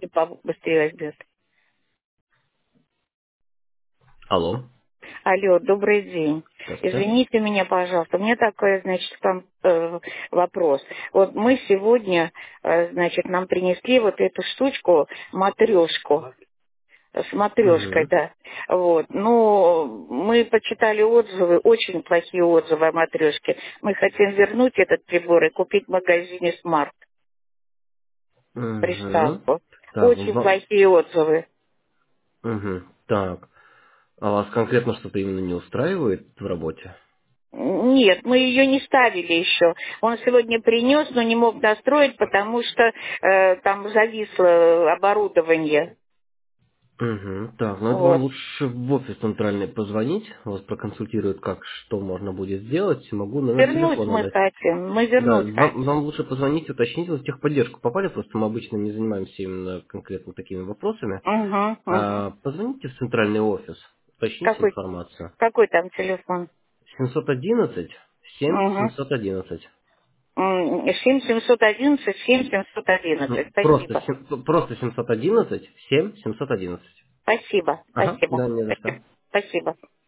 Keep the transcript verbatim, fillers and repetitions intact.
если побыстрее возьмет. Алло, Алло, добрый день. здравствуйте. Извините меня, пожалуйста, у меня такой, значит, там э, вопрос. Вот мы сегодня, э, значит, нам принесли вот эту штучку, матрешку, с матрешкой, Угу. да. Вот. Ну, мы почитали отзывы, очень плохие отзывы о матрешке. Мы хотим вернуть этот прибор и купить в магазине Смарт Угу. приставку. Так, Очень вам... плохие отзывы. Угу. Так, а вас конкретно что-то именно не устраивает в работе? Нет, мы ее не ставили еще. Он сегодня принес, но не мог настроить, потому что э, там зависло оборудование. Угу. Так, ну это вам Вот. лучше в офис центральный позвонить, вас проконсультируют, как, что можно будет сделать. Могу номер Вернуть телефона мы дать. хотим, мы Да, вернуть вам, хотим. вам лучше позвонить, уточнить, вот в техподдержку попали, просто мы обычно не занимаемся именно конкретно такими вопросами. Угу, угу. А, позвоните в центральный офис, уточните Какой, информацию. какой там телефон? семьсот одиннадцать семь Угу. семьсот одиннадцать. семь семьсот одиннадцать, семь семьсот Ну, одиннадцать. просто, Спасибо. сем- просто семьсот одиннадцать семь семьсот одиннадцать. Спасибо. Ага, Спасибо. да, не за что. Спасибо. Спасибо.